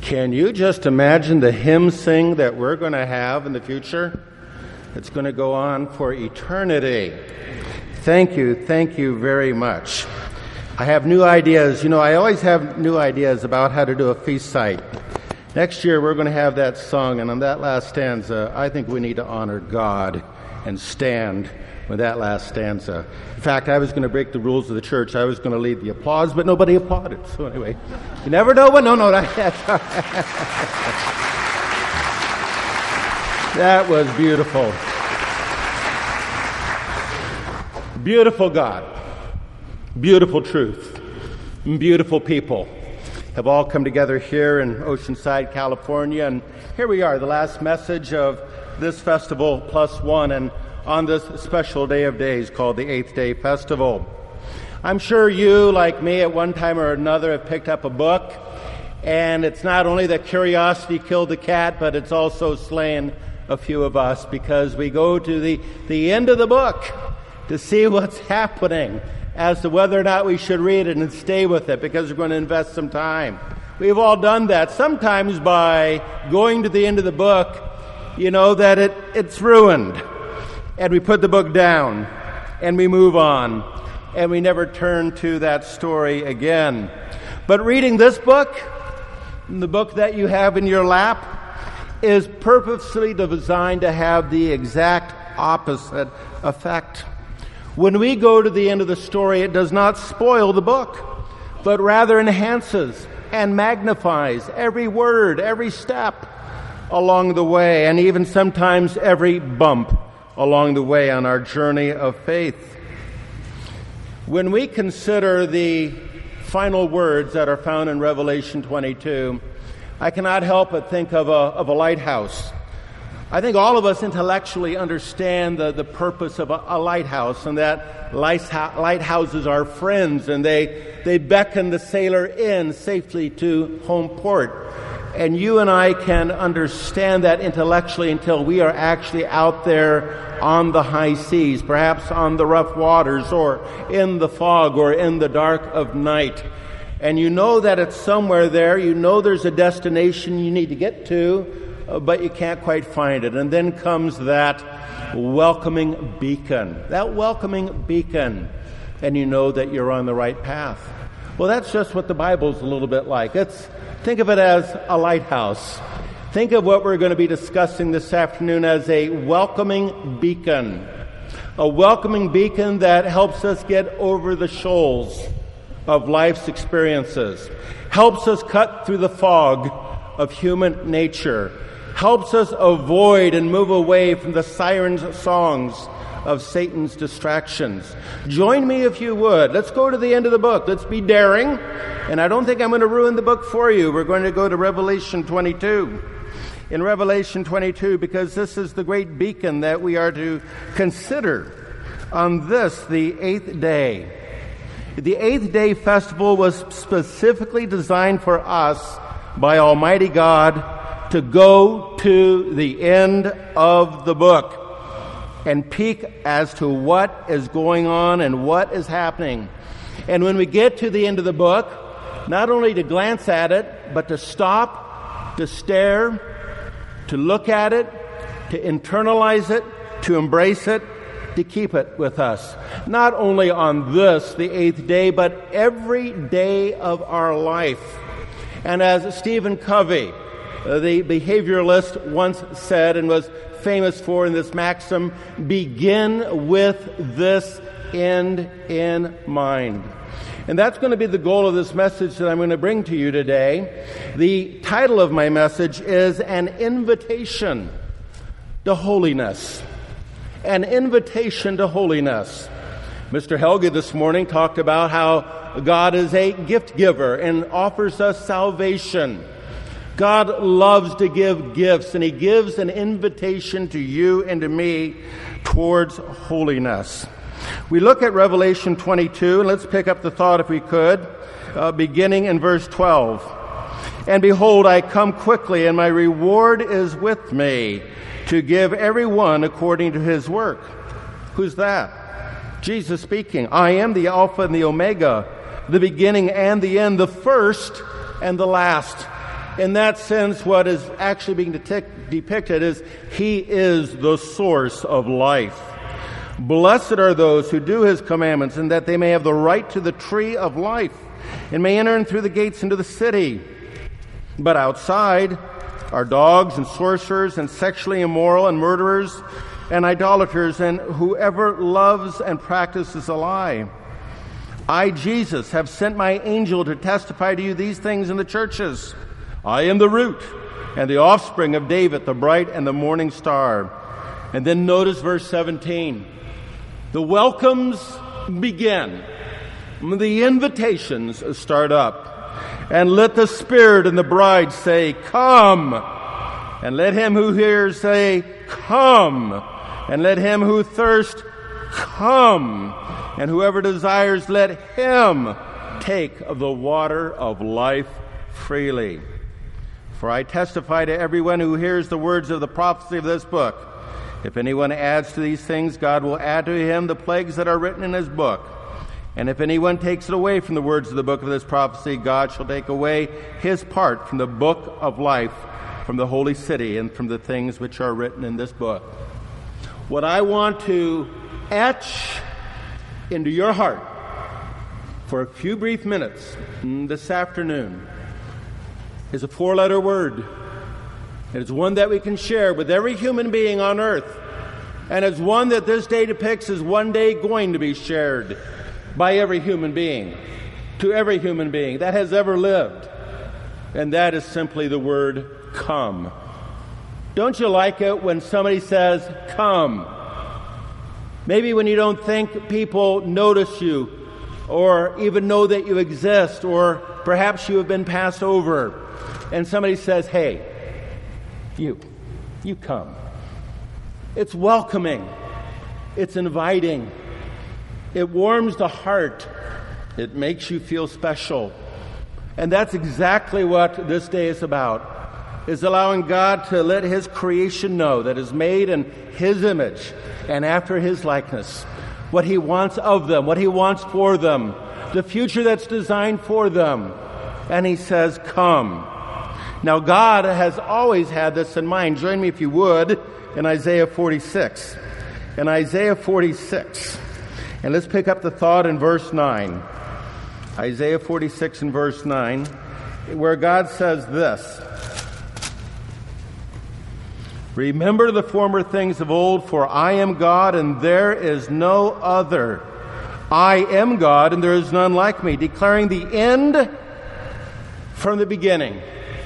Can you just imagine the hymn sing that we're going to have in the future? It's going to go on for eternity. Thank you very much. I have new ideas. I always have new ideas about how to do a feast site. Next year we're going to have that sung, and on that last stanza, I think we need to honor God and stand with that last stanza. In fact, I was going to break the rules of the church. I was going to lead the applause, but nobody applauded. So anyway, you never know when. No, that was beautiful. Beautiful God, beautiful truth, beautiful people have all come together here in Oceanside, California. And here we are, the last message of this festival plus one, and on this special day of days called the Eighth Day Festival. I'm sure you, like me, at one time or another have picked up a book, and it's not only that curiosity killed the cat, but it's also slain a few of us, because we go to the end of the book to see what's happening as to whether or not we should read it and stay with it, because we're going to invest some time. We've all done that, sometimes by going to the end of the book, that it's ruined. And we put the book down, and we move on, and we never turn to that story again. But reading this book, the book that you have in your lap, is purposely designed to have the exact opposite effect. When we go to the end of the story, it does not spoil the book, but rather enhances and magnifies every word, every step along the way, and even sometimes every bump along the way on our journey of faith. When we consider the final words that are found in Revelation 22, I cannot help but think of a lighthouse. I think all of us intellectually understand the purpose of a lighthouse, and that lighthouses are friends, and they beckon the sailor in safely to home port. And you and I can understand that intellectually until we are actually out there on the high seas, perhaps on the rough waters, or in the fog, or in the dark of night. And you know that it's somewhere there. You know there's a destination you need to get to, but you can't quite find it. And then comes that welcoming beacon. And you know that you're on the right path. Well, that's just what the Bible's a little bit like. Think of it as a lighthouse. Think of what we're going to be discussing this afternoon as a welcoming beacon. A welcoming beacon that helps us get over the shoals of life's experiences, helps us cut through the fog of human nature, helps us avoid and move away from the siren's songs of Satan's distractions. Join me if you would. Let's go to the end of the book. Let's be daring. And I don't think I'm going to ruin the book for you. We're going to go to Revelation 22. In Revelation 22, because this is the great beacon that we are to consider on this, the eighth day. The Eighth Day Festival was specifically designed for us by Almighty God to go to the end of the book and peek as to what is going on and what is happening. And when we get to the end of the book, not only to glance at it, but to stop, to stare, to look at it, to internalize it, to embrace it, to keep it with us. Not only on this, the eighth day, but every day of our life. And as Stephen Covey, the behavioralist, once said and was famous for in this maxim, begin with this end in mind. And that's going to be the goal of this message that I'm going to bring to you today. The title of my message is An Invitation to Holiness. An invitation to holiness. Mr. Helge this morning talked about how God is a gift giver and offers us salvation. God loves to give gifts, and He gives an invitation to you and to me towards holiness. We look at Revelation 22, and let's pick up the thought if we could, beginning in verse 12. And behold, I come quickly, and my reward is with me, to give everyone according to his work. Who's that? Jesus speaking. I am the Alpha and the Omega, the beginning and the end, the first and the last. In that sense, what is actually being depicted is He is the source of life. Blessed are those who do His commandments, and that they may have the right to the tree of life, and may enter in through the gates into the city. But outside are dogs and sorcerers and sexually immoral and murderers and idolaters and whoever loves and practices a lie. I, Jesus, have sent my angel to testify to you these things in the churches. I am the root and the offspring of David, the bright and the morning star. And then notice verse 17. The welcomes begin. The invitations start up. And let the Spirit and the bride say, Come. And let him who hears say, Come. And let him who thirsts, come. And whoever desires, let him take of the water of life freely. For I testify to everyone who hears the words of the prophecy of this book. If anyone adds to these things, God will add to him the plagues that are written in his book. And if anyone takes it away from the words of the book of this prophecy, God shall take away his part from the book of life, from the holy city, and from the things which are written in this book. What I want to etch into your heart for a few brief minutes this afternoon is a four-letter word. It is one that we can share with every human being on earth. And it's one that this day depicts as one day going to be shared by every human being, to every human being that has ever lived. And that is simply the word come. Don't you like it when somebody says, come? Maybe when you don't think people notice you or even know that you exist, or perhaps you have been passed over, and somebody says, hey, you come. It's welcoming. It's inviting. It warms the heart. It makes you feel special. And that's exactly what this day is about, is allowing God to let His creation know that is made in His image and after His likeness, what He wants of them, what He wants for them, the future that's designed for them. And He says, come. Now, God has always had this in mind. Join me, if you would, in Isaiah 46. In Isaiah 46. And let's pick up the thought in verse 9. Isaiah 46 and verse 9, where God says this. Remember the former things of old, for I am God and there is no other. I am God and there is none like me, declaring the end from the beginning,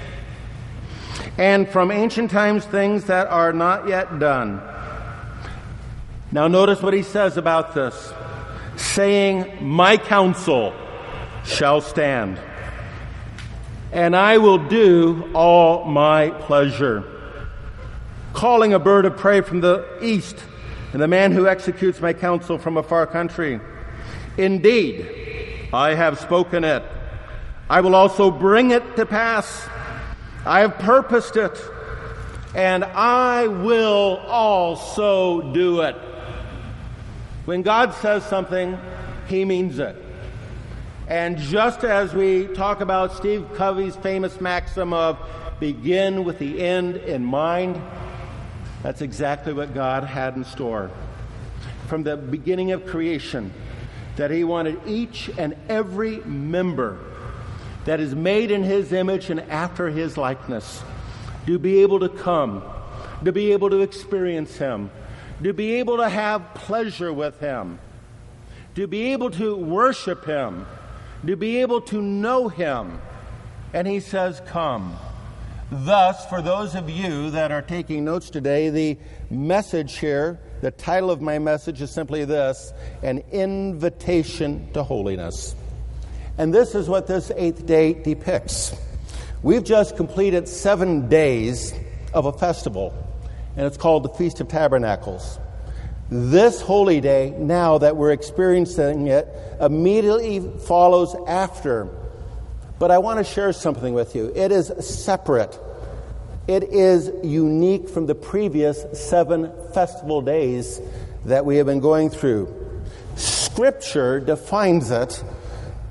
and from ancient times things that are not yet done. Now notice what He says about this, saying, my counsel shall stand, and I will do all my pleasure. Calling a bird of prey from the east, and the man who executes my counsel from a far country. Indeed, I have spoken it. I will also bring it to pass. I have purposed it, and I will also do it. When God says something, He means it. And just as we talk about Steve Covey's famous maxim of begin with the end in mind, that's exactly what God had in store. From the beginning of creation, that He wanted each and every member that is made in His image and after His likeness to be able to come, to be able to experience Him, to be able to have pleasure with Him, to be able to worship Him, to be able to know Him. And He says, come. Thus, for those of you that are taking notes today, the message here, the title of my message is simply this, an invitation to holiness. And this is what this 8th day depicts. We've just completed 7 days of a festival, and it's called the Feast of Tabernacles. This holy day, now that we're experiencing it, immediately follows after. But I want to share something with you. It is separate. It is unique from the previous 7 festival days that we have been going through. Scripture defines it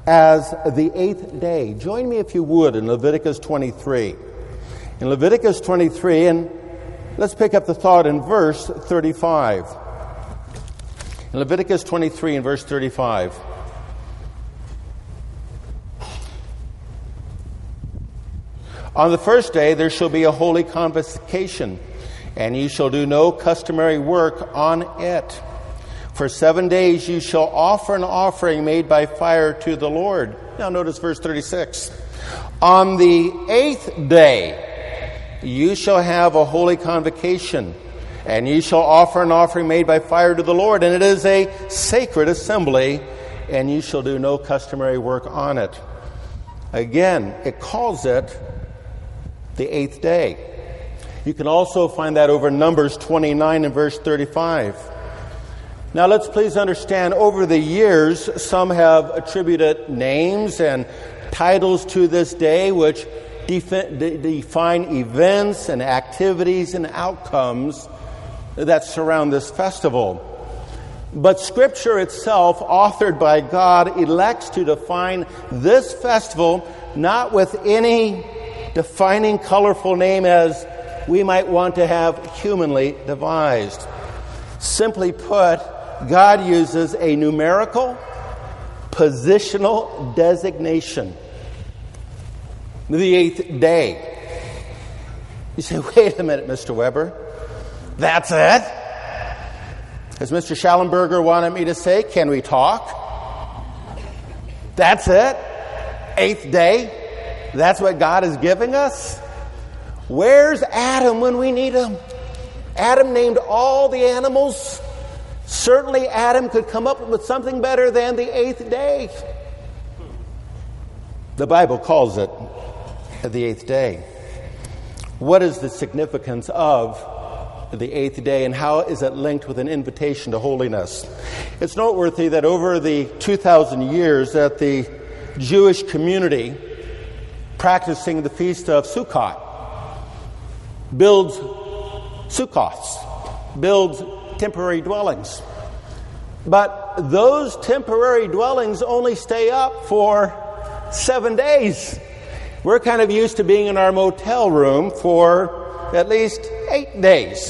as the 8th day. Join me if you would in Leviticus 23. In Leviticus 23, and let's pick up the thought in verse 35. In Leviticus 23 and verse 35. On the first day there shall be a holy convocation, and ye shall do no customary work on it. For 7 days you shall offer an offering made by fire to the Lord. Now notice verse 36. On the 8th day you shall have a holy convocation, and ye shall offer an offering made by fire to the Lord, and it is a sacred assembly, and ye shall do no customary work on it. Again, it calls it the 8th day. You can also find that over Numbers 29 and verse 35. Now let's please understand, over the years, some have attributed names and titles to this day which define events and activities and outcomes that surround this festival. But Scripture itself, authored by God, elects to define this festival not with any defining colorful name as we might want to have humanly devised. Simply put, God uses a numerical, positional designation. The 8th day. You say, wait a minute, Mr. Weber. That's it? As Mr. Schallenberger wanted me to say, can we talk? That's it? 8th day? That's what God is giving us? Where's Adam when we need him? Adam named all the animals. Certainly Adam could come up with something better than the 8th day. The Bible calls it the 8th day. What is the significance of the 8th day, and how is it linked with an invitation to holiness? It's noteworthy that over the 2,000 years that the Jewish community practicing the feast of Sukkot builds Sukkoths, builds temporary dwellings. But those temporary dwellings only stay up for 7 days. We're kind of used to being in our motel room for at least 8 days.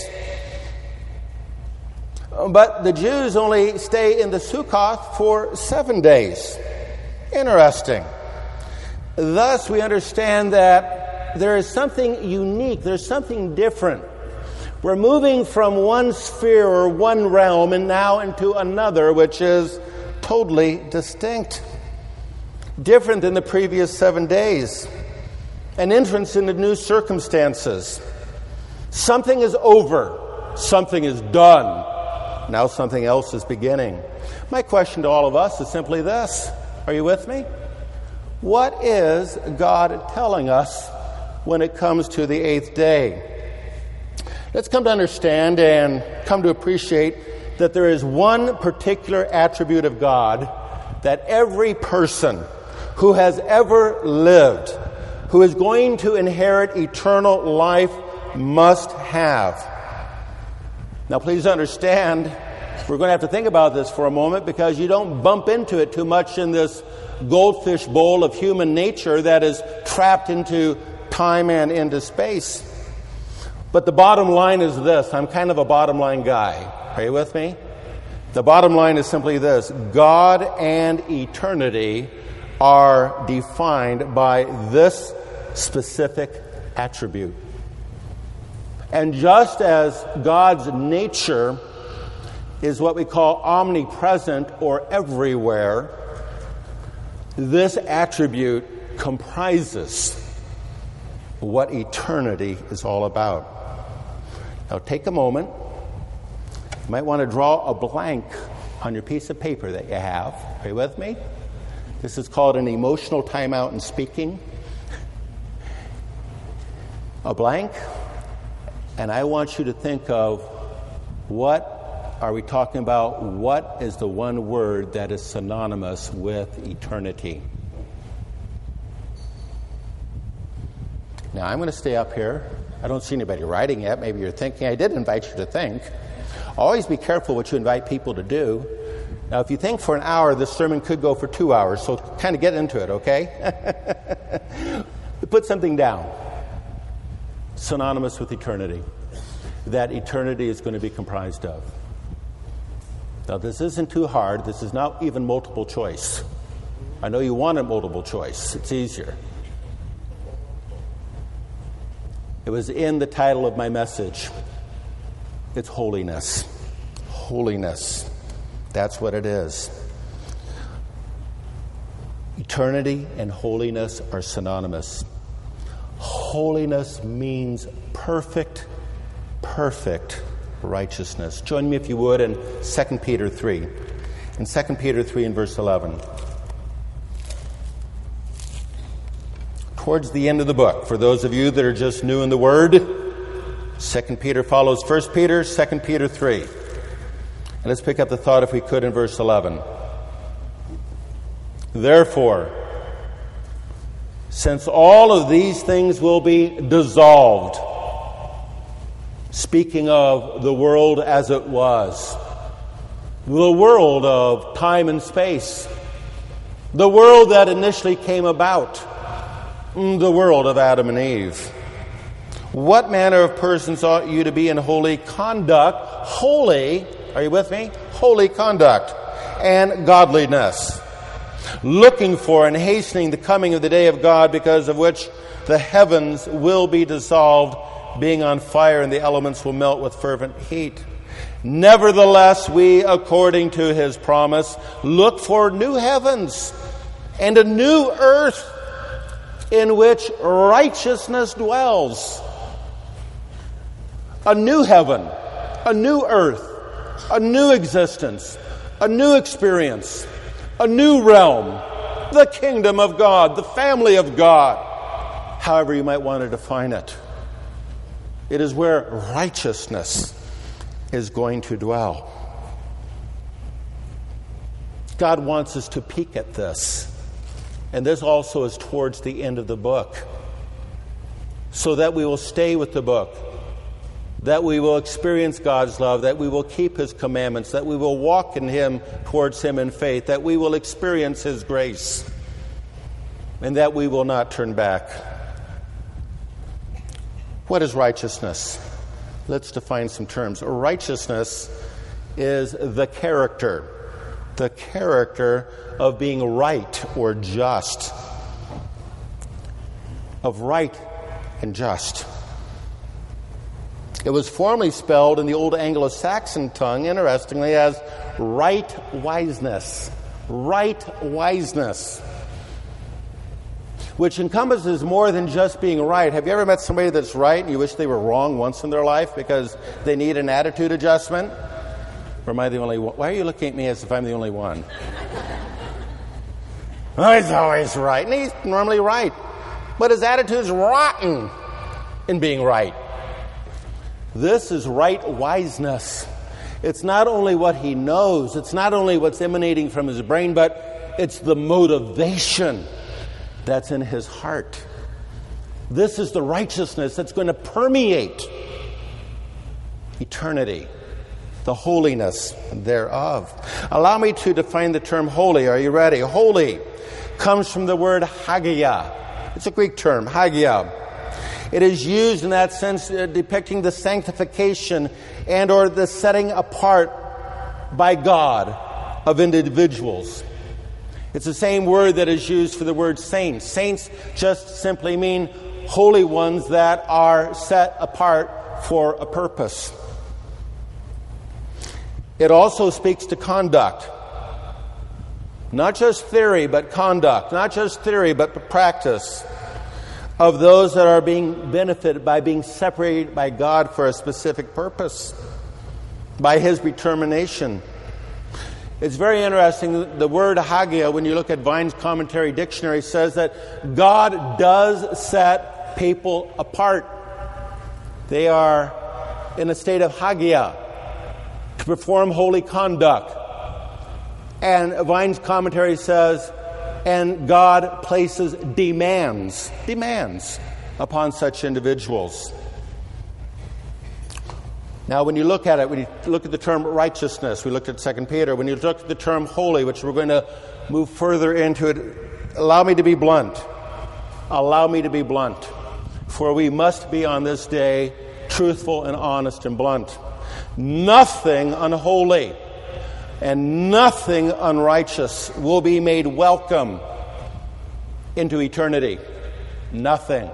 But the Jews only stay in the Sukkoth for 7 days. Interesting. Thus, we understand that there is something unique, there's something different. We're moving from one sphere or one realm and now into another, which is totally distinct. Different than the previous 7 days. An entrance into new circumstances. Something is over. Something is done. Now something else is beginning. My question to all of us is simply this. Are you with me? What is God telling us when it comes to the 8th day? Let's come to understand and come to appreciate that there is one particular attribute of God that every person who has ever lived, who is going to inherit eternal life, must have. Now please understand, we're going to have to think about this for a moment because you don't bump into it too much in this goldfish bowl of human nature that is trapped into time and into space. But the bottom line is this. I'm kind of a bottom line guy. Are you with me? The bottom line is simply this. God and eternity are defined by this specific attribute. And just as God's nature is what we call omnipresent or everywhere, this attribute comprises what eternity is all about. Now take a moment. You might want to draw a blank on your piece of paper that you have. Are you with me? This is called an emotional timeout in speaking. A blank. And I want you to think of what are we talking about? What is the one word that is synonymous with eternity? Now I'm going to stay up here. I don't see anybody writing yet. Maybe you're thinking. I did invite you to think. Always be careful what you invite people to do. Now, if you think for an hour, this sermon could go for 2 hours, so kind of get into it, okay? Put something down. Synonymous with eternity. That eternity is going to be comprised of. Now, this isn't too hard. This is not even multiple choice. I know you want a multiple choice. It's easier. It was in the title of my message. It's holiness. Holiness. That's what it is. Eternity and holiness are synonymous. Holiness means perfect righteousness. Join me, if you would, in 2 Peter 3. In 2 Peter 3 and verse 11. Towards the end of the book, for those of you that are just new in the Word, 2 Peter follows 1 Peter, 2 Peter 3. And let's pick up the thought, if we could, in verse 11. Therefore, since all of these things will be dissolved, speaking of the world as it was, the world of time and space, the world that initially came about, the world of Adam and Eve. What manner of persons ought you to be in holy conduct? Holy, are you with me? Holy conduct and godliness, looking for and hastening the coming of the day of God, because of which the heavens will be dissolved, being on fire, and the elements will melt with fervent heat. Nevertheless, we, according to his promise, look for new heavens and a new earth in which righteousness dwells. A new heaven, a new earth, a new existence, a new experience, a new realm, the kingdom of God, the family of God, however you might want to define it. It is where righteousness is going to dwell. God wants us to peek at this. And this also is towards the end of the book, so that we will stay with the book, that we will experience God's love, that we will keep his commandments, that we will walk in him, towards him in faith, that we will experience his grace, and that we will not turn back. What is righteousness? Let's define some terms. Righteousness is the character of being right or just, of right and just. It was formerly spelled in the Old Anglo-Saxon tongue, interestingly, as right wiseness, which encompasses more than just being right. Have you ever met somebody that's right and you wish they were wrong once in their life because they need an attitude adjustment? Or am I the only one? Why are you looking at me as if I'm the only one? Oh, he's always right. And he's normally right. But his attitude's rotten in being right. This is right wiseness. It's not only what he knows, it's not only what's emanating from his brain, but it's the motivation that's in his heart. This is the righteousness that's going to permeate eternity, the holiness thereof. Allow me to define the term holy. Are you ready? Holy comes from the word hagia. It's a Greek term, hagia. It is used in that sense, depicting the sanctification and or the setting apart by God of individuals. It's the same word that is used for the word saints. Saints just simply mean holy ones that are set apart for a purpose. It also speaks to conduct. Not just theory, but conduct. Not just theory, but practice of those that are being benefited by being separated by God for a specific purpose, by his determination. It's very interesting. The word hagia, when you look at Vine's Commentary Dictionary, says that God does set people apart. They are in a state of hagia, to perform holy conduct. And Vine's commentary says, and God places demands upon such individuals. Now, when you look at it, when you look at the term righteousness, we looked at 2 Peter. When you look at the term holy, which we're going to move further into it, allow me to be blunt. Allow me to be blunt. For we must be on this day truthful and honest and blunt. Nothing unholy and nothing unrighteous will be made welcome into eternity. Nothing.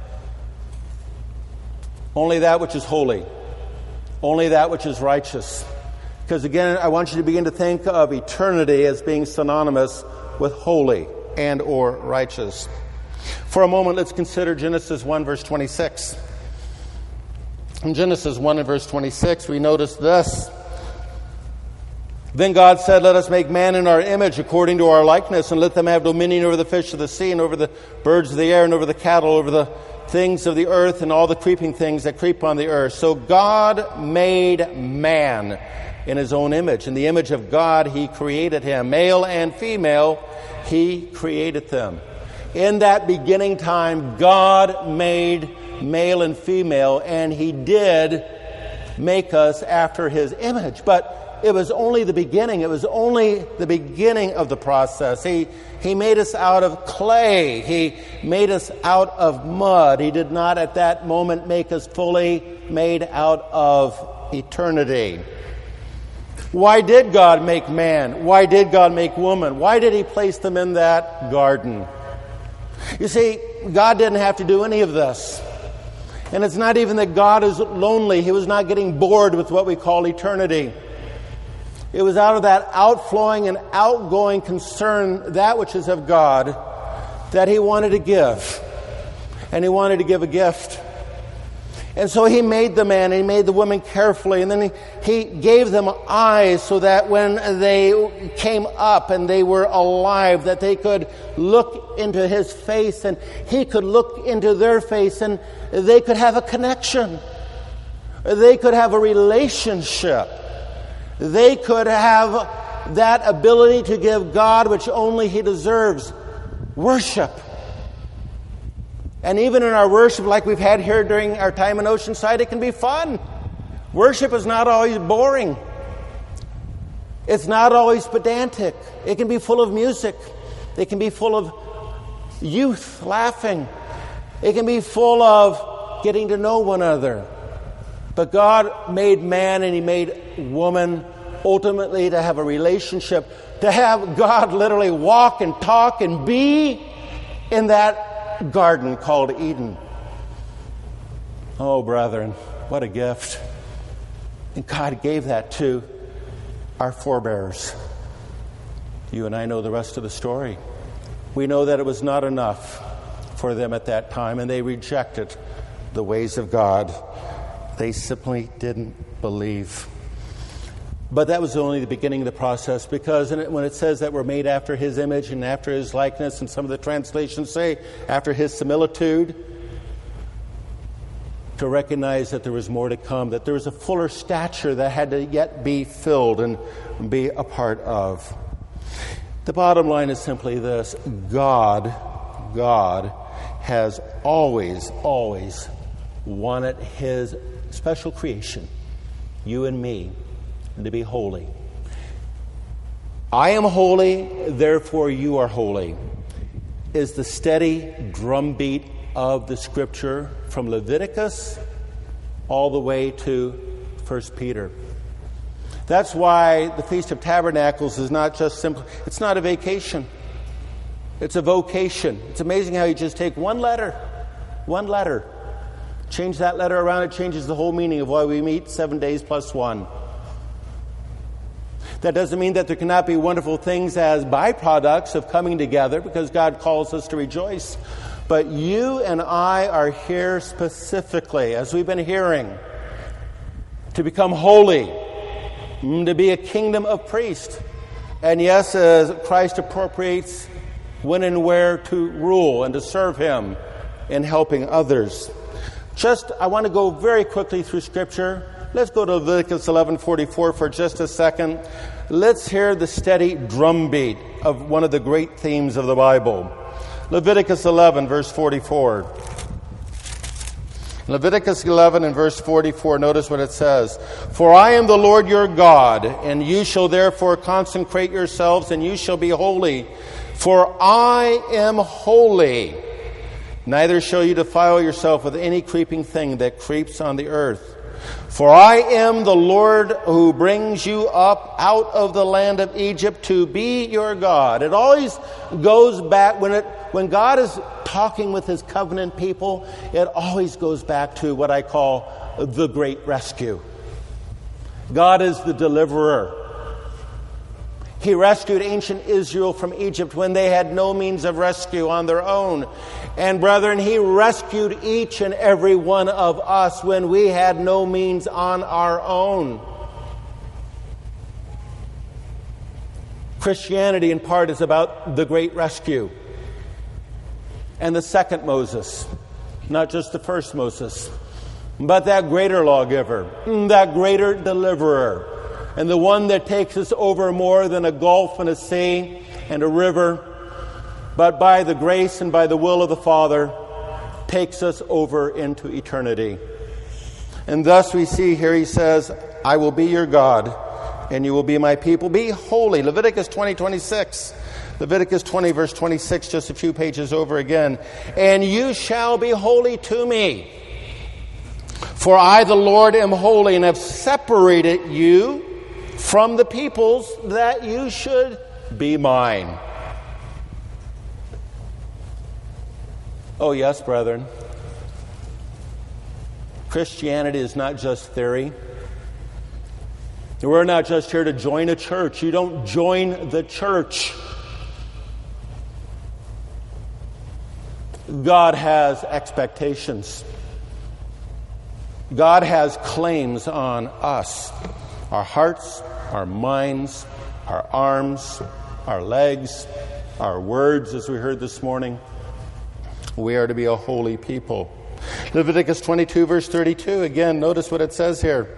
Only that which is holy. Only that which is righteous. Because again, I want you to begin to think of eternity as being synonymous with holy and or righteous. For a moment, let's consider Genesis 1 verse 26. In Genesis 1 and verse 26, we notice this. Then God said, let us make man in our image according to our likeness, and let them have dominion over the fish of the sea, and over the birds of the air, and over the cattle, over the things of the earth, and all the creeping things that creep on the earth. So God made man in his own image. In the image of God, he created him. Male and female, he created them. In that beginning time, God made male and female, and he did make us after his image. But it was only the beginning. It was only the beginning of the process. He made us out of clay. He made us out of mud. He did not at that moment make us fully made out of eternity. Why did God make man? Why did God make woman? Why did he place them in that garden? You see, God didn't have to do any of this. And it's not even that God is lonely. He was not getting bored with what we call eternity. It was out of that outflowing and outgoing concern, that which is of God, that he wanted to give. And he wanted to give a gift. And so he made the man, and he made the woman carefully, and then he gave them eyes so that when they came up and they were alive, that they could look into his face, and he could look into their face, and they could have a connection. They could have a relationship. They could have that ability to give God which only he deserves, worship. And even in our worship, like we've had here during our time in Oceanside, it can be fun. Worship is not always boring. It's not always pedantic. It can be full of music. It can be full of youth laughing. It can be full of getting to know one another. But God made man and he made woman ultimately to have a relationship, to have God literally walk and talk and be in that garden called Eden. Oh, brethren, what a gift. And God gave that to our forebears. You and I know the rest of the story. We know that it was not enough for them at that time, and they rejected the ways of God. They simply didn't believe. But that was only the beginning of the process, because when it says that we're made after his image and after his likeness, and some of the translations say after his similitude, to recognize that there was more to come, that there was a fuller stature that had to yet be filled and be a part of. The bottom line is simply this: God has always wanted his special creation, you and me, to be holy. I am holy, therefore you are holy, is the steady drumbeat of the Scripture from Leviticus all the way to 1 Peter. That's why the Feast of Tabernacles is not just simple. It's not a vacation. It's a vocation. It's amazing how you just take one letter, change that letter around, it changes the whole meaning of why we meet 7 days plus one. That doesn't mean that there cannot be wonderful things as byproducts of coming together, because God calls us to rejoice. But you and I are here specifically, as we've been hearing, to become holy, to be a kingdom of priests. And yes, as Christ appropriates when and where to rule and to serve him in helping others. I want to go very quickly through Scripture. Let's go to Leviticus 11:44 for just a second. Let's hear the steady drumbeat of one of the great themes of the Bible. Leviticus 11, verse 44. Leviticus 11 and verse 44, notice what it says. For I am the Lord your God, and you shall therefore consecrate yourselves, and you shall be holy. For I am holy. Neither shall you defile yourself with any creeping thing that creeps on the earth. For I am the Lord who brings you up out of the land of Egypt to be your God. It always goes back, when God is talking with his covenant people, it always goes back to what I call the great rescue. God is the deliverer. He rescued ancient Israel from Egypt when they had no means of rescue on their own. And brethren, he rescued each and every one of us when we had no means on our own. Christianity, in part, is about the great rescue. And the second Moses, not just the first Moses, but that greater lawgiver, that greater deliverer, and the one that takes us over more than a gulf and a sea and a river, but by the grace and by the will of the Father, takes us over into eternity. And thus we see here he says, I will be your God, and you will be my people. Be holy. Leviticus 20:26. Leviticus 20, verse 26, just a few pages over again. And you shall be holy to me. For I, the Lord, am holy, and have separated you from the peoples that you should be mine. Oh yes, brethren. Christianity is not just theory. We're not just here to join a church. You don't join the church. God has expectations. God has claims on us. Our hearts, our minds, our arms, our legs, our words, as we heard this morning. We are to be a holy people. Leviticus 22, verse 32. Again, notice what it says here.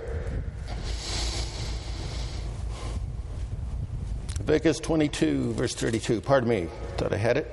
Leviticus 22, verse 32. Pardon me, thought I had it.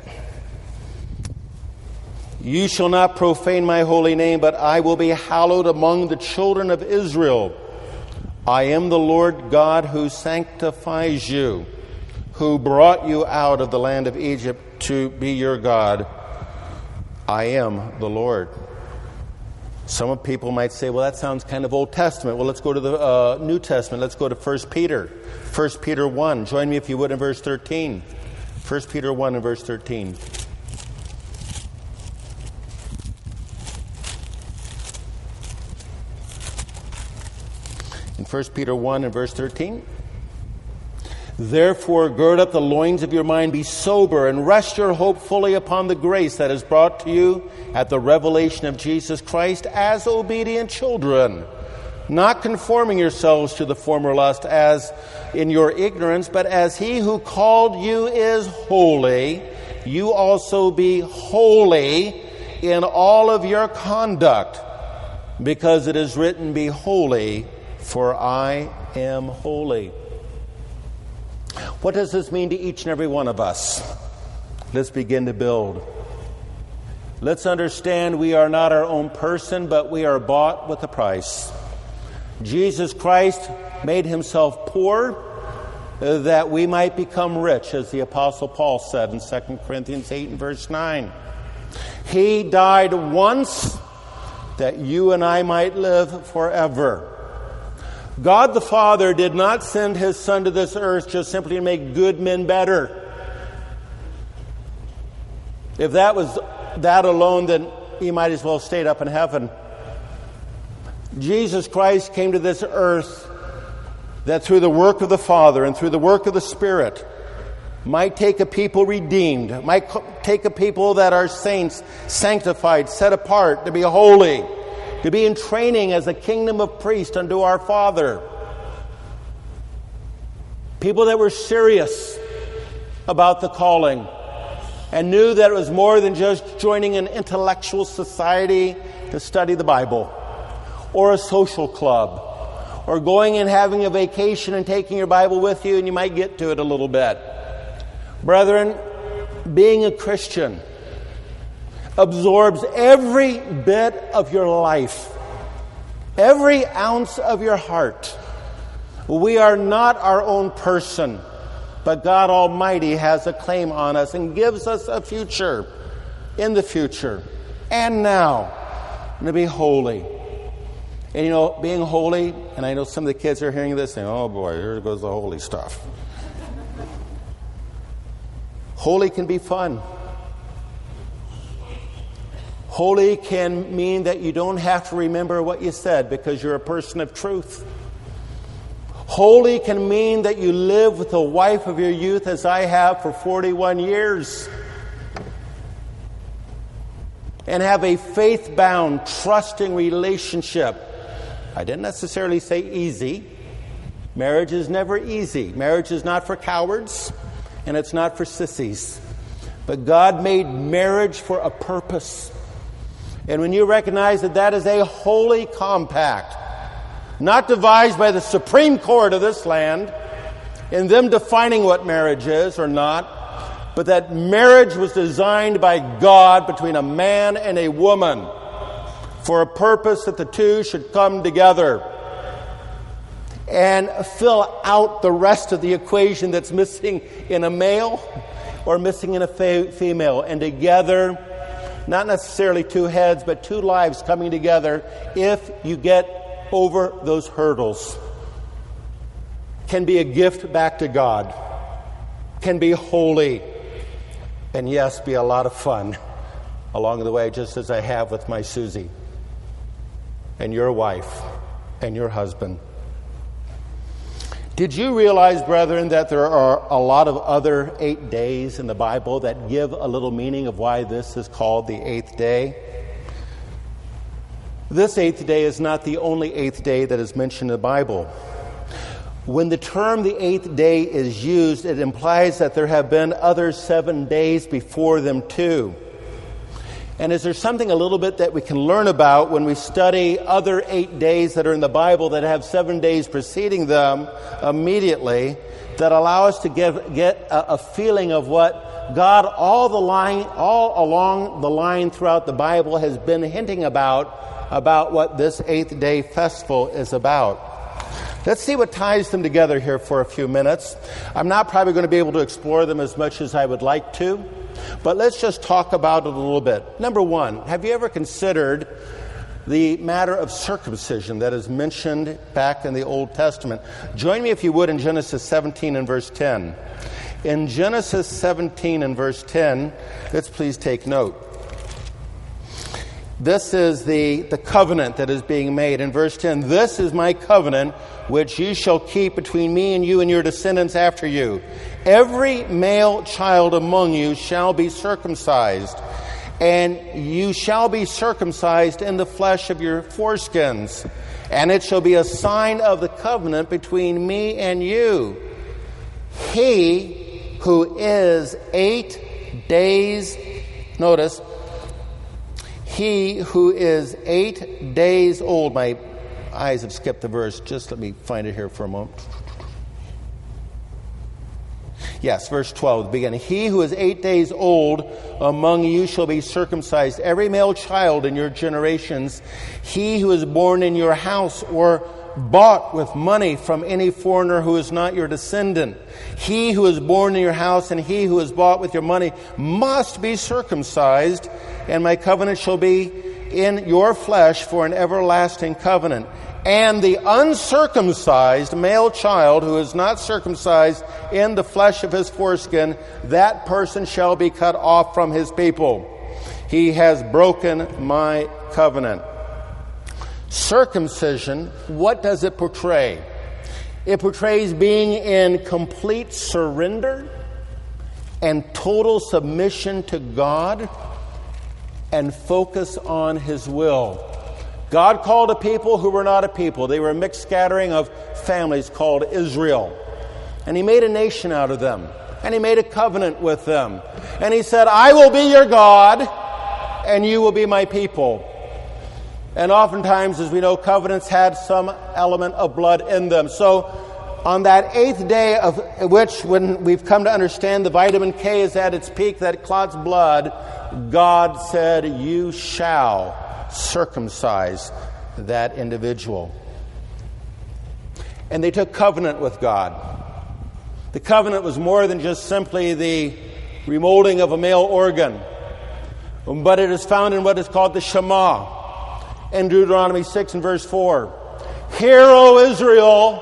You shall not profane my holy name, but I will be hallowed among the children of Israel. I am the Lord God who sanctifies you, who brought you out of the land of Egypt to be your God. I am the Lord. Some people might say, well, that sounds kind of Old Testament. Well, let's go to the New Testament. Let's go to 1 Peter. 1 Peter 1. Join me if you would in verse 13. 1 Peter 1 and verse 13. In 1 Peter 1 and verse 13. Therefore, gird up the loins of your mind, be sober, and rest your hope fully upon the grace that is brought to you at the revelation of Jesus Christ as obedient children, not conforming yourselves to the former lust as in your ignorance, but as he who called you is holy, you also be holy in all of your conduct, because it is written, be holy, for I am holy. What does this mean to each and every one of us? Let's begin to build. Let's understand we are not our own person, but we are bought with a price. Jesus Christ made himself poor that we might become rich, as the Apostle Paul said in 2 Corinthians 8 and verse 9. He died once that you and I might live forever. God the Father did not send his Son to this earth just simply to make good men better. If that was that alone, then he might as well have stayed up in heaven. Jesus Christ came to this earth that through the work of the Father and through the work of the Spirit might take a people redeemed, might take a people that are saints, sanctified, set apart, to be holy, to be in training as a kingdom of priests unto our Father. People that were serious about the calling and knew that it was more than just joining an intellectual society to study the Bible, or a social club, or going and having a vacation and taking your Bible with you, and you might get to it a little bit. Brethren, being a Christian, absorbs every bit of your life, every ounce of your heart. We are not our own person, but God Almighty has a claim on us and gives us a future in the future and now to be holy. And being holy, and I know some of the kids are hearing this saying, oh boy, here goes the holy stuff. Holy can be fun. Holy can mean that you don't have to remember what you said because you're a person of truth. Holy can mean that you live with the wife of your youth as I have for 41 years and have a faith-bound, trusting relationship. I didn't necessarily say easy. Marriage is never easy. Marriage is not for cowards and it's not for sissies. But God made marriage for a purpose. And when you recognize that that is a holy compact, not devised by the Supreme Court of this land, in them defining what marriage is or not, but that marriage was designed by God between a man and a woman for a purpose that the two should come together and fill out the rest of the equation that's missing in a male or missing in a female. And together, not necessarily two heads, but two lives coming together, if you get over those hurdles, can be a gift back to God, can be holy, and yes, be a lot of fun along the way, just as I have with my Susie and your wife and your husband. Did you realize, brethren, that there are a lot of other 8 days in the Bible that give a little meaning of why this is called the 8th day? This 8th day is not the only 8th day that is mentioned in the Bible. When the term the 8th day is used, it implies that there have been other 7 days before them too. And is there something a little bit that we can learn about when we study other 8 days that are in the Bible that have 7 days preceding them immediately that allow us to get a feeling of what God all along the line throughout the Bible has been hinting about what this 8th day festival is about? Let's see what ties them together here for a few minutes. I'm not probably going to be able to explore them as much as I would like to, but let's just talk about it a little bit. Number one, have you ever considered the matter of circumcision that is mentioned back in the Old Testament? Join me, if you would, in Genesis 17 and verse 10. In Genesis 17 and verse 10, let's please take note. This is the covenant that is being made. In verse 10, "This is my covenant which you shall keep between me and you and your descendants after you. Every male child among you shall be circumcised, and you shall be circumcised in the flesh of your foreskins. And it shall be a sign of the covenant between me and you. He who is 8 days," notice, "he who is 8 days old," my eyes have skipped the verse, just let me find it here for a moment. Yes, verse 12, beginning. "He who is 8 days old among you shall be circumcised, every male child in your generations. He who is born in your house or bought with money from any foreigner who is not your descendant. He who is born in your house and he who is bought with your money must be circumcised, and my covenant shall be in your flesh for an everlasting covenant. And the uncircumcised male child who is not circumcised in the flesh of his foreskin, that person shall be cut off from his people. He has broken my covenant." Circumcision, what does it portray? It portrays being in complete surrender and total submission to God and focus on His will. God called a people who were not a people. They were a mixed scattering of families called Israel. And He made a nation out of them. And He made a covenant with them. And He said, "I will be your God, and you will be my people." And oftentimes, as we know, covenants had some element of blood in them. So on that 8th day, of which, when we've come to understand the vitamin K is at its peak, that it clots blood, God said, you shall circumcise that individual. And they took covenant with God. The covenant was more than just simply the remolding of a male organ, but it is found in what is called the Shema in Deuteronomy 6 and verse 4. Hear, O Israel,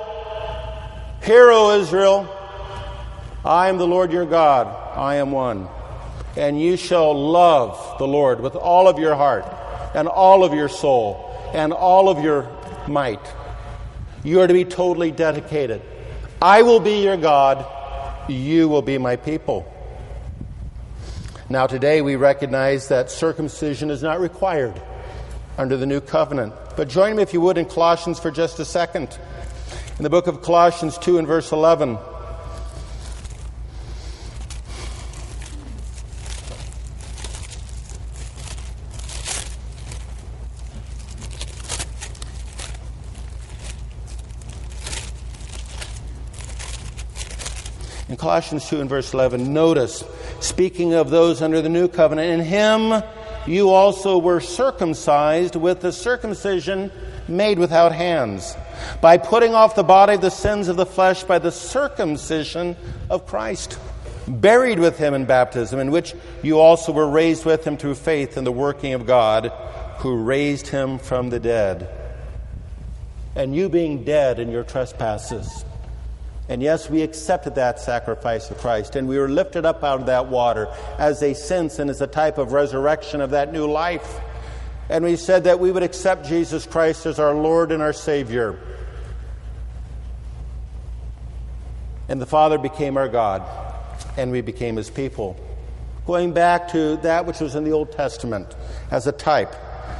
I am the Lord your God, I am one. And you shall love the Lord with all of your heart and all of your soul and all of your might. You are to be totally dedicated. I will be your God, you will be my people. Now today we recognize that circumcision is not required under the new covenant. But join me, if you would, in Colossians for just a second. In the book of Colossians 2 and verse 11. In Colossians 2 and verse 11, notice, speaking of those under the new covenant, in him you also were circumcised with the circumcision made without hands, by putting off the body of the sins of the flesh by the circumcision of Christ, buried with him in baptism, in which you also were raised with him through faith in the working of God, who raised him from the dead. And you being dead in your trespasses. And yes, we accepted that sacrifice of Christ, and we were lifted up out of that water as a sense and as a type of resurrection of that new life. And we said that we would accept Jesus Christ as our Lord and our Savior. And the Father became our God, and we became his people. Going back to that which was in the Old Testament as a type.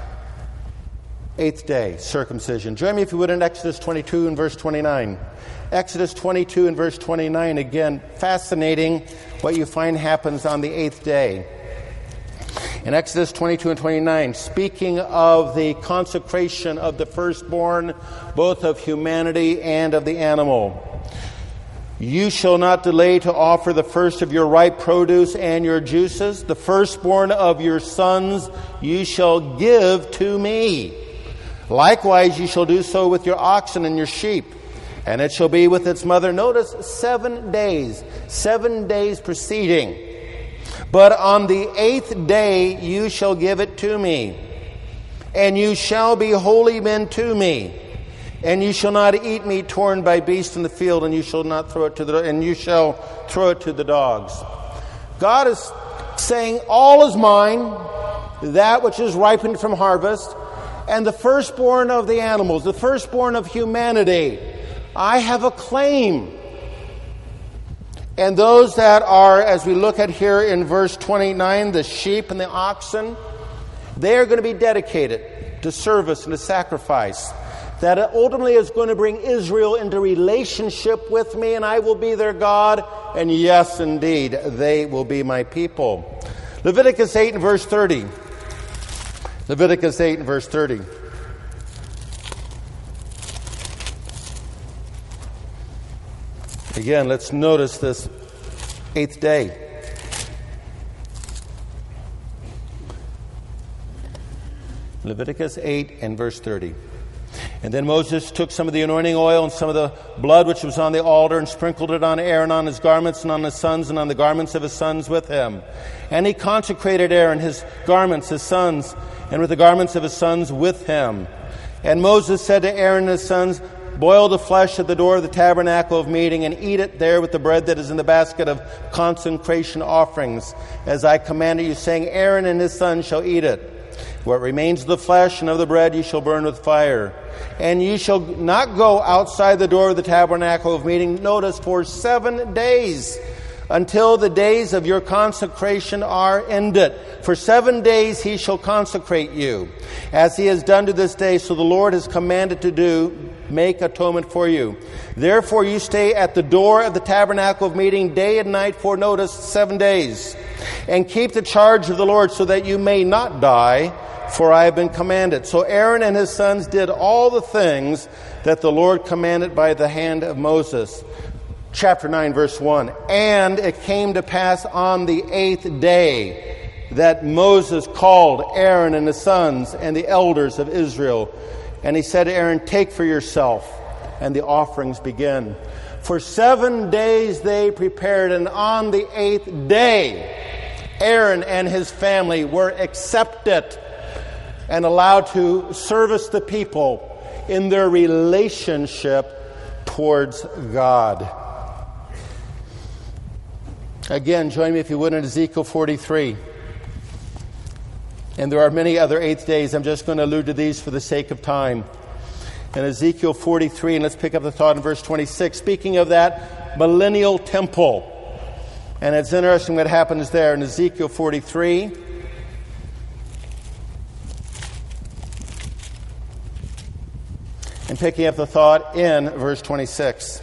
8th day, circumcision. Join me, if you would, in Exodus 22 and verse 29. Exodus 22 and verse 29, again, fascinating what you find happens on the 8th day. In Exodus 22 and 29, speaking of the consecration of the firstborn, both of humanity and of the animal. You shall not delay to offer the first of your ripe produce and your juices. The firstborn of your sons you shall give to me. Likewise, you shall do so with your oxen and your sheep. And it shall be with its mother. Notice 7 days preceding. But on the 8th day you shall give it to me. And you shall be holy men to me. And you shall not eat meat torn by beasts in the field, and you shall not throw it to the dogs. God is saying, all is mine, that which is ripened from harvest, and the firstborn of the animals, the firstborn of humanity. I have a claim. And those that are, as we look at here in verse 29, the sheep and the oxen, they are going to be dedicated to service and to sacrifice. That ultimately is going to bring Israel into relationship with me, and I will be their God. And yes, indeed, they will be my people. Leviticus 8 and verse 30. Leviticus 8 and verse 30. Again, let's notice this 8th day. Leviticus 8 and verse 30. And then Moses took some of the anointing oil and some of the blood which was on the altar and sprinkled it on Aaron, on his garments and on his sons and on the garments of his sons with him. And he consecrated Aaron, his garments, his sons, and with the garments of his sons with him. And Moses said to Aaron and his sons, boil the flesh at the door of the tabernacle of meeting and eat it there with the bread that is in the basket of consecration offerings, as I commanded you, saying, Aaron and his sons shall eat it. What remains of the flesh and of the bread you shall burn with fire. And you shall not go outside the door of the tabernacle of meeting, notice, for 7 days, until the days of your consecration are ended. For 7 days he shall consecrate you, as he has done to this day, so the Lord has commanded to do, make atonement for you. Therefore you stay at the door of the tabernacle of meeting day and night for, notice, 7 days. And keep the charge of the Lord, so that you may not die, for I have been commanded. So Aaron and his sons did all the things that the Lord commanded by the hand of Moses. Chapter 9, verse 1. And it came to pass on the 8th day that Moses called Aaron and his sons and the elders of Israel. And he said to Aaron, take for yourself. And the offerings begin. For 7 days they prepared, and on the 8th day, Aaron and his family were accepted and allowed to service the people in their relationship towards God. Again, join me if you would in Ezekiel 43. And there are many other 8th days. I'm just going to allude to these for the sake of time. In Ezekiel 43, and let's pick up the thought in verse 26, speaking of that millennial temple. And it's interesting what happens there in Ezekiel 43. And picking up the thought in verse 26.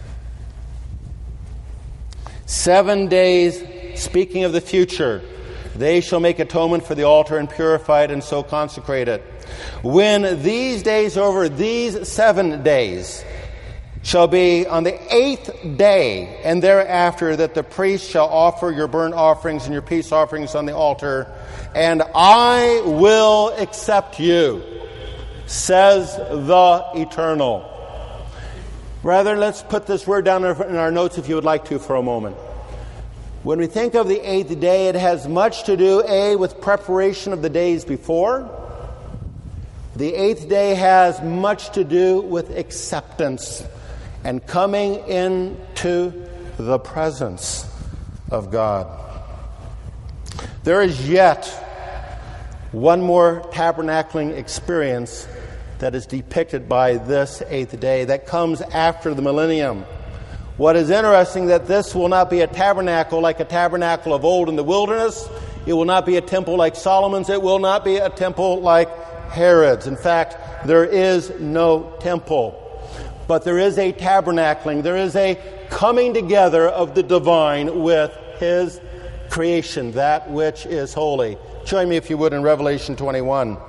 7 days, speaking of the future, they shall make atonement for the altar and purify it and so consecrate it. When these days are over, these 7 days shall be on the 8th day, and thereafter that the priest shall offer your burnt offerings and your peace offerings on the altar, and I will accept you, says the Eternal. Rather, let's put this word down in our notes if you would like to for a moment. When we think of the 8th day, it has much to do, A, with preparation of the days before. The 8th day has much to do with acceptance and coming into the presence of God. There is yet one more tabernacling experience that is depicted by this 8th day that comes after the millennium. What is interesting that this will not be a tabernacle like a tabernacle of old in the wilderness. It will not be a temple like Solomon's. It will not be a temple like Herod's. In fact, there is no temple. But there is a tabernacling. There is a coming together of the divine with His creation, that which is holy. Join me, if you would, in Revelation 21.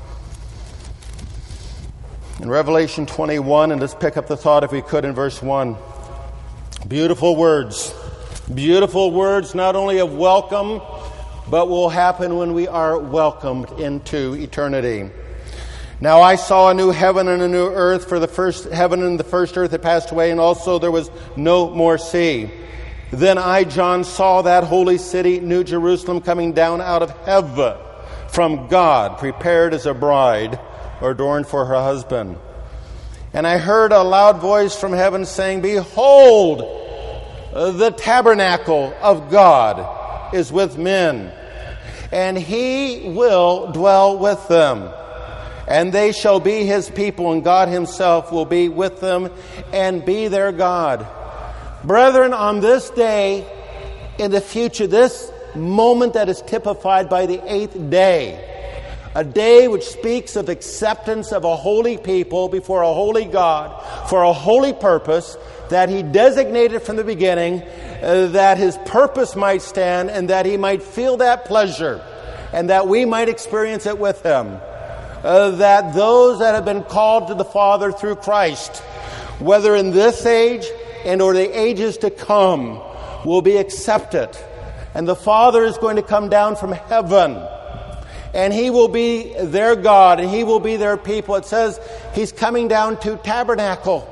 In Revelation 21, and let's pick up the thought, if we could, in verse 1. Beautiful words. Beautiful words, not only of welcome, but will happen when we are welcomed into eternity. Now I saw a new heaven and a new earth, for the first heaven and the first earth had passed away, and also there was no more sea. Then I, John, saw that holy city, New Jerusalem, coming down out of heaven from God, prepared as a bride, adorned for her husband. And I heard a loud voice from heaven saying, Behold, the tabernacle of God is with men, and He will dwell with them. And they shall be His people, and God Himself will be with them and be their God. Brethren, on this day in the future, this moment that is typified by the 8th day, a day which speaks of acceptance of a holy people before a holy God for a holy purpose that He designated from the beginning, that His purpose might stand and that He might feel that pleasure and that we might experience it with Him. That those that have been called to the Father through Christ, whether in this age and or the ages to come, will be accepted. And the Father is going to come down from heaven, and He will be their God, and He will be their people. It says He's coming down to tabernacle.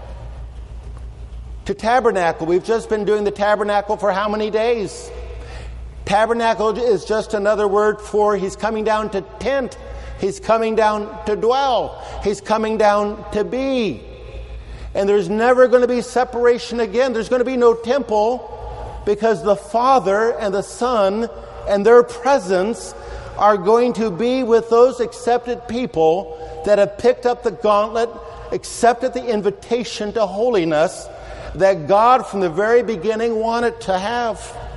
To tabernacle. We've just been doing the tabernacle for how many days? Tabernacle is just another word for He's coming down to tent. He's coming down to dwell. He's coming down to be. And there's never going to be separation again. There's going to be no temple, because the Father and the Son and their presence are going to be with those accepted people that have picked up the gauntlet, accepted the invitation to holiness that God from the very beginning wanted to have.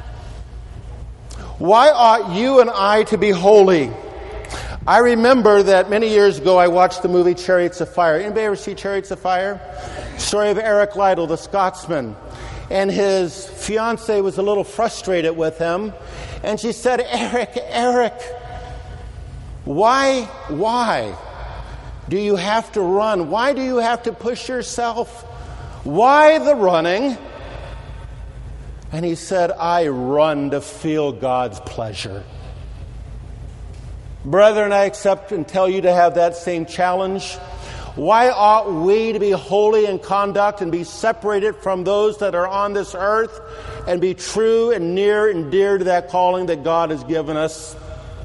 Why ought you and I to be holy? I remember that many years ago I watched the movie Chariots of Fire. Anybody ever see Chariots of Fire? Story of Eric Liddell, the Scotsman. And his fiancée was a little frustrated with him. And she said, Eric, Why do you have to run? Why do you have to push yourself? Why the running? And he said, I run to feel God's pleasure. Brethren, I accept and tell you to have that same challenge. Why ought we to be holy in conduct and be separated from those that are on this earth and be true and near and dear to that calling that God has given us?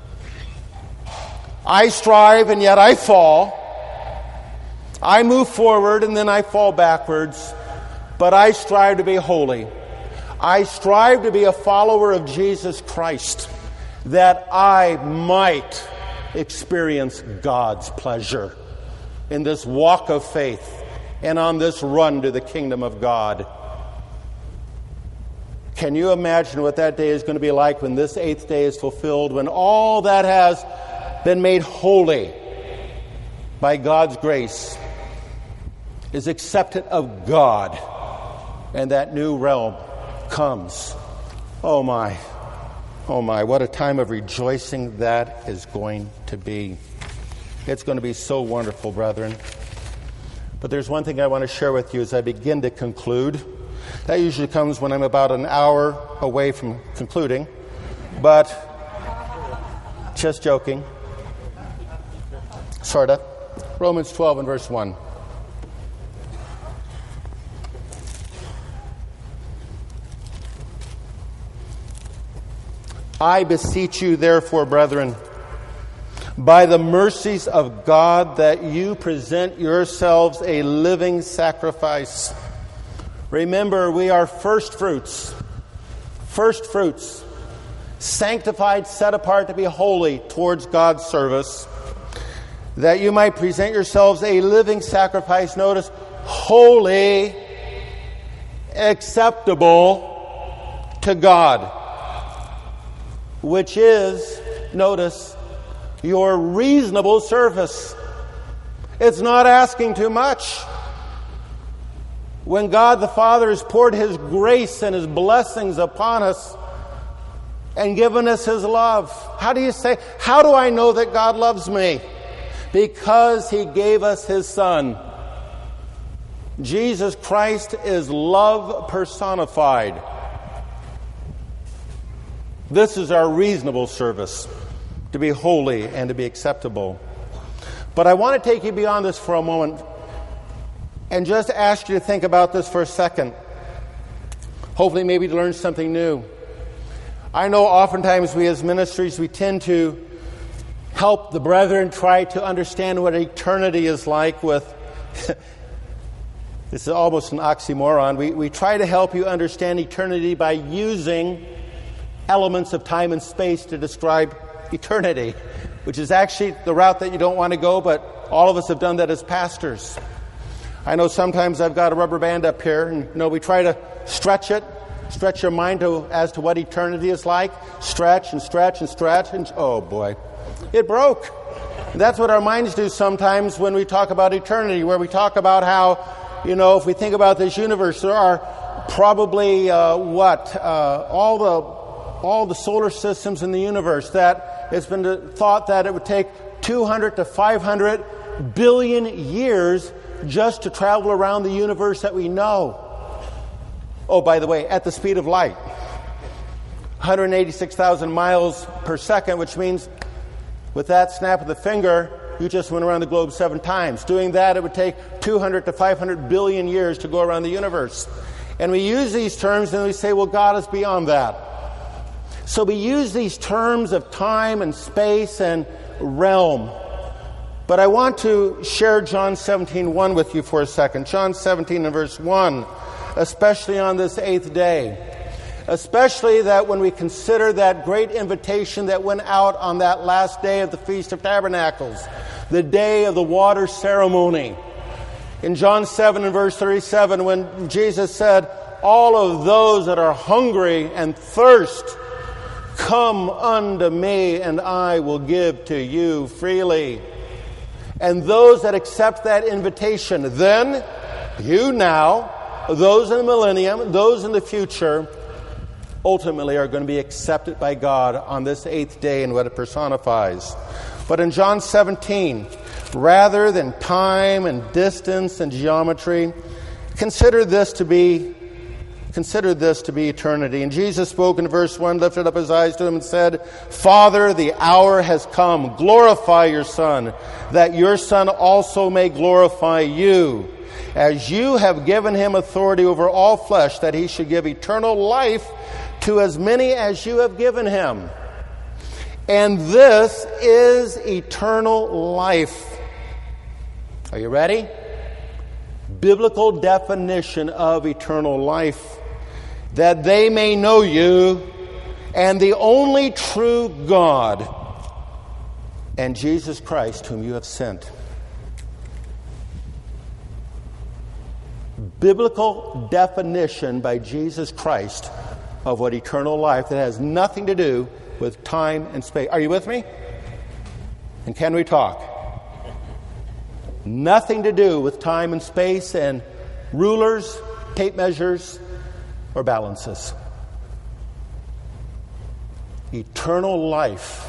I strive and yet I fall. I move forward and then I fall backwards. But I strive to be holy. I strive to be a follower of Jesus Christ, that I might experience God's pleasure in this walk of faith and on this run to the kingdom of God. Can you imagine what that day is going to be like when this 8th day is fulfilled, when all that has been made holy by God's grace is accepted of God, and that new realm comes? Oh my, what a time of rejoicing that is going to be. It's going to be so wonderful, brethren. But there's one thing I want to share with you as I begin to conclude. That usually comes when I'm about an hour away from concluding. But, just joking. Sort of. Romans 12 and verse 1. I beseech you, therefore, brethren, by the mercies of God, that you present yourselves a living sacrifice. Remember, we are first fruits, sanctified, set apart to be holy towards God's service, that you might present yourselves a living sacrifice, notice, holy, acceptable to God, which is, notice, your reasonable service. It's not asking too much. When God the Father has poured His grace and His blessings upon us and given us His love, how do you say, how do I know that God loves me? Because He gave us His Son. Jesus Christ is love personified. This is our reasonable service, to be holy and to be acceptable. But I want to take you beyond this for a moment and just ask you to think about this for a second. Hopefully maybe to learn something new. I know oftentimes we as ministries, we tend to help the brethren try to understand what eternity is like with... This is almost an oxymoron. We try to help you understand eternity by using elements of time and space to describe eternity, which is actually the route that you don't want to go, but all of us have done that as pastors. I know sometimes I've got a rubber band up here, and we try to stretch your mind as to what eternity is like. Stretch, and oh boy, it broke. And that's what our minds do sometimes when we talk about eternity, where we talk about how, if we think about this universe, there are probably all the solar systems in the universe, that it's been thought that it would take 200 to 500 billion years just to travel around the universe that we know. Oh, by the way, at the speed of light, 186,000 miles per second, which means with that snap of the finger, you just went around the globe 7 times. Doing that, it would take 200 to 500 billion years to go around the universe. And we use these terms and we say, well, God is beyond that. So we use these terms of time and space and realm. But I want to share John 17:1 with you for a second. John 17 and verse 1, especially on this 8th day. Especially that when we consider that great invitation that went out on that last day of the Feast of Tabernacles, the day of the water ceremony. In John 7 and verse 37, when Jesus said, all of those that are hungry and thirst, come unto me, and I will give to you freely. And those that accept that invitation, then you now, those in the millennium, those in the future, ultimately are going to be accepted by God on this 8th day and what it personifies. But in John 17, rather than time and distance and geometry, consider this to be eternity. And Jesus spoke in verse 1, lifted up his eyes to him and said, Father, the hour has come. Glorify your Son, that your Son also may glorify you, as you have given him authority over all flesh, that he should give eternal life to as many as you have given him. And this is eternal life. Are you ready? Biblical definition of eternal life. That they may know you and the only true God and Jesus Christ whom you have sent. Biblical definition by Jesus Christ of what eternal life that has nothing to do with time and space. Are you with me? And can we talk? Nothing to do with time and space and rulers, tape measures, or balances. Eternal life,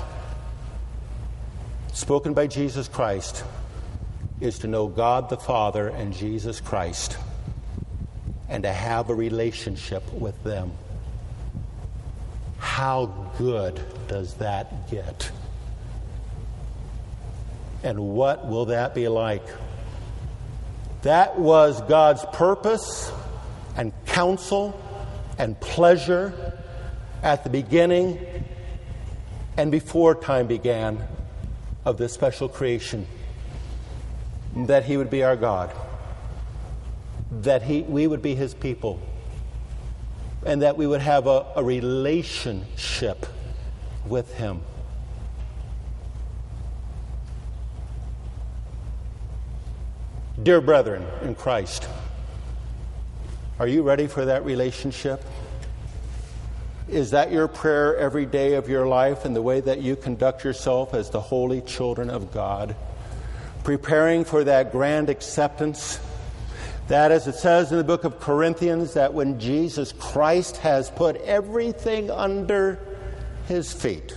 spoken by Jesus Christ, is to know God the Father and Jesus Christ and to have a relationship with them. How good does that get? And what will that be like? That was God's purpose and counsel and pleasure at the beginning and before time began of this special creation. That he would be our God. That we would be his people. And that we would have a relationship with him. Dear brethren in Christ, are you ready for that relationship? Is that your prayer every day of your life and the way that you conduct yourself as the holy children of God? Preparing for that grand acceptance? That, as it says in the book of Corinthians, that when Jesus Christ has put everything under his feet,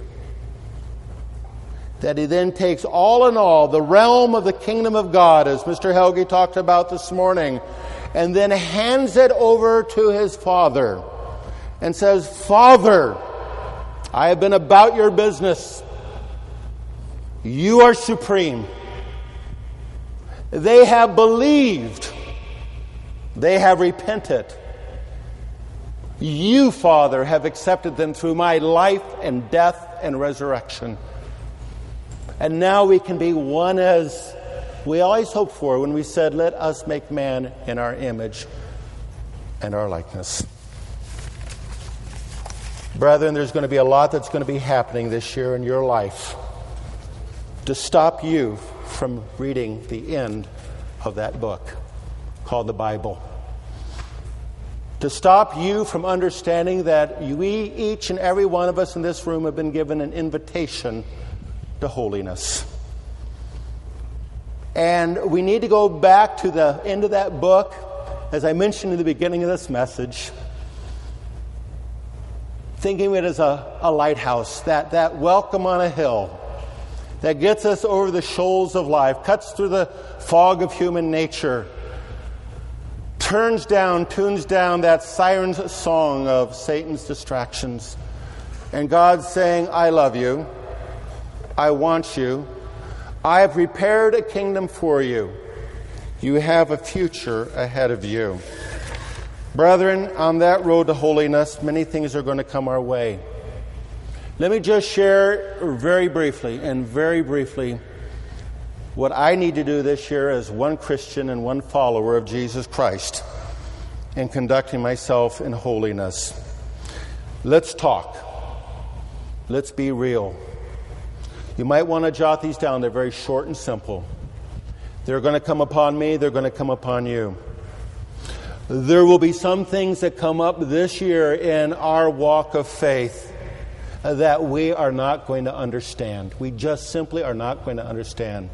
that he then takes all in all the realm of the kingdom of God, as Mr. Helge talked about this morning, and then hands it over to his Father and says, Father, I have been about your business. You are supreme. They have believed. They have repented. You, Father, have accepted them through my life and death and resurrection. And now we can be one as we always hoped for when we said, let us make man in our image and our likeness. Brethren, there's going to be a lot that's going to be happening this year in your life to stop you from reading the end of that book called the Bible. To stop you from understanding that we, each and every one of us in this room, have been given an invitation to holiness. And we need to go back to the end of that book, as I mentioned in the beginning of this message, thinking of it as a lighthouse, that welcome on a hill that gets us over the shoals of life, cuts through the fog of human nature, tunes down that siren's song of Satan's distractions. And God's saying, I love you. I want you. I have prepared a kingdom for you. You have a future ahead of you. Brethren, on that road to holiness, many things are going to come our way. Let me just share very briefly what I need to do this year as one Christian and one follower of Jesus Christ in conducting myself in holiness. Let's talk. Let's be real. You might want to jot these down. They're very short and simple. They're going to come upon me. They're going to come upon you. There will be some things that come up this year in our walk of faith that we are not going to understand. We just simply are not going to understand.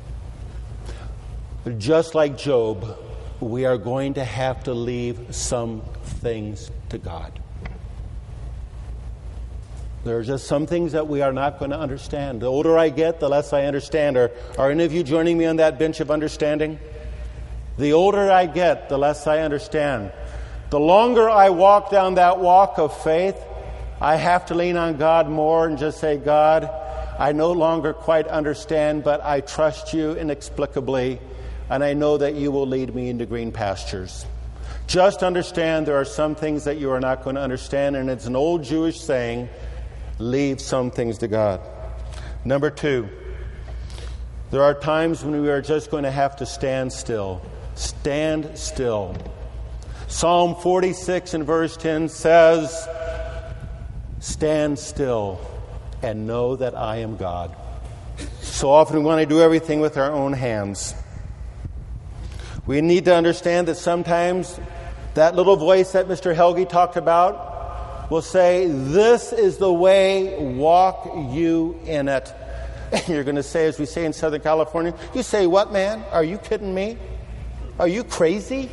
Just like Job, we are going to have to leave some things to God. There are just some things that we are not going to understand. The older I get, the less I understand. Are any of you joining me on that bench of understanding? The older I get, the less I understand. The longer I walk down that walk of faith, I have to lean on God more and just say, God, I no longer quite understand, but I trust you inexplicably, and I know that you will lead me into green pastures. Just understand there are some things that you are not going to understand, and it's an old Jewish saying, leave some things to God. Number 2, there are times when we are just going to have to stand still. Stand still. Psalm 46 and verse 10 says, stand still and know that I am God. So often we want to do everything with our own hands. We need to understand that sometimes that little voice that Mr. Helge talked about will say, this is the way, walk you in it. And you're going to say, as we say in Southern California, you say, what, man? Are you kidding me? Are you crazy?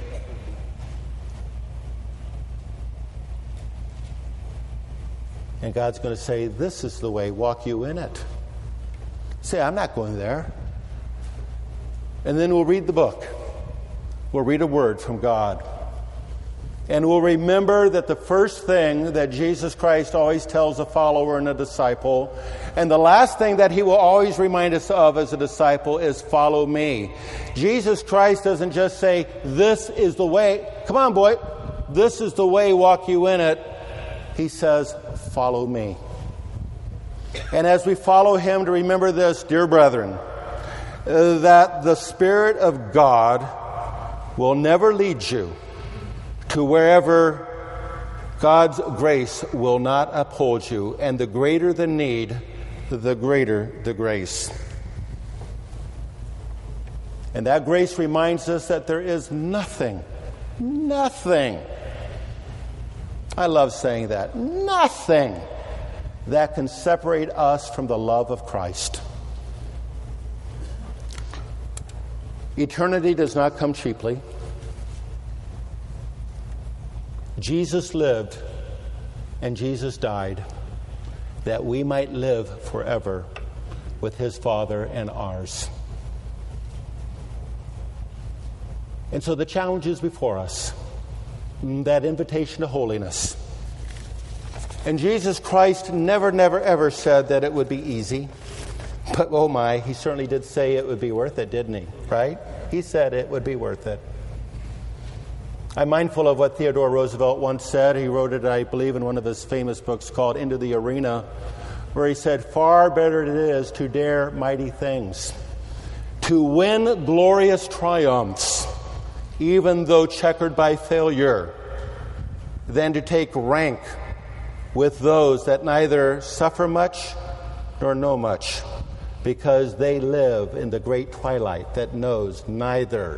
And God's going to say, this is the way, walk you in it. Say, I'm not going there. And then we'll read the book. We'll read a word from God. And we'll remember that the first thing that Jesus Christ always tells a follower and a disciple, and the last thing that he will always remind us of as a disciple, is follow me. Jesus Christ doesn't just say, this is the way. Come on, boy. This is the way, walk you in it. He says, follow me. And as we follow him, to remember this, dear brethren, that the Spirit of God will never lead you to wherever God's grace will not uphold you. And the greater the need, the greater the grace. And that grace reminds us that there is nothing, I love saying that, nothing that can separate us from the love of Christ. Eternity does not come cheaply. Jesus lived and Jesus died that we might live forever with his Father and ours. And so the challenge is before us, that invitation to holiness. And Jesus Christ never, ever said that it would be easy. But oh my, he certainly did say it would be worth it, didn't he? Right? He said it would be worth it. I'm mindful of what Theodore Roosevelt once said. He wrote it, I believe, in one of his famous books called Into the Arena, where he said, far better it is to dare mighty things, to win glorious triumphs, even though checkered by failure, than to take rank with those that neither suffer much nor know much, because they live in the great twilight that knows neither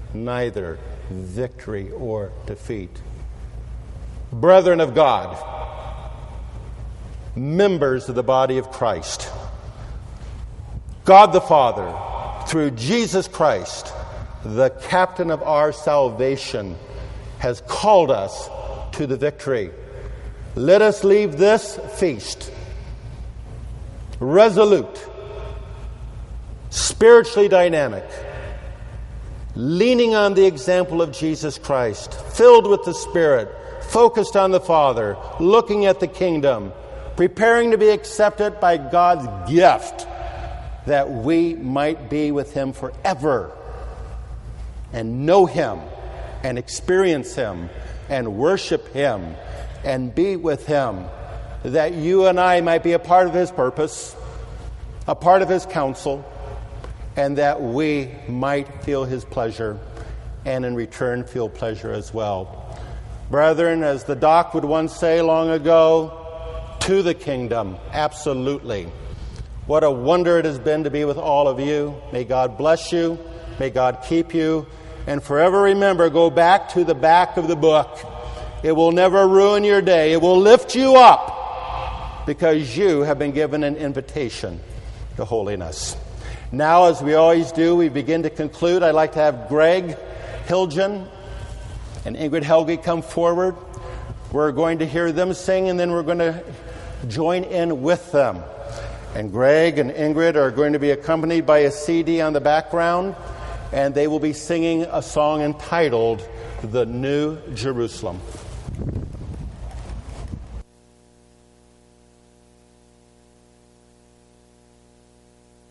victory or defeat. Brethren of God, members of the body of Christ, God the Father, through Jesus Christ, the captain of our salvation, has called us to the victory. Let us leave this feast resolute, spiritually dynamic, leaning on the example of Jesus Christ, filled with the Spirit, focused on the Father, looking at the kingdom, preparing to be accepted by God's gift, that we might be with him forever and know him and experience him and worship him and be with him, that you and I might be a part of his purpose, a part of his counsel, and that we might feel his pleasure and in return feel pleasure as well. Brethren, as the doc would once say long ago, to the kingdom, absolutely. What a wonder it has been to be with all of you. May God bless you. May God keep you. And forever remember, go back to the back of the book. It will never ruin your day. It will lift you up because you have been given an invitation to holiness. Now, as we always do, we begin to conclude. I'd like to have Greg Hilgen and Ingrid Helge come forward. We're going to hear them sing, and then we're going to join in with them. And Greg and Ingrid are going to be accompanied by a CD on the background, and they will be singing a song entitled The New Jerusalem.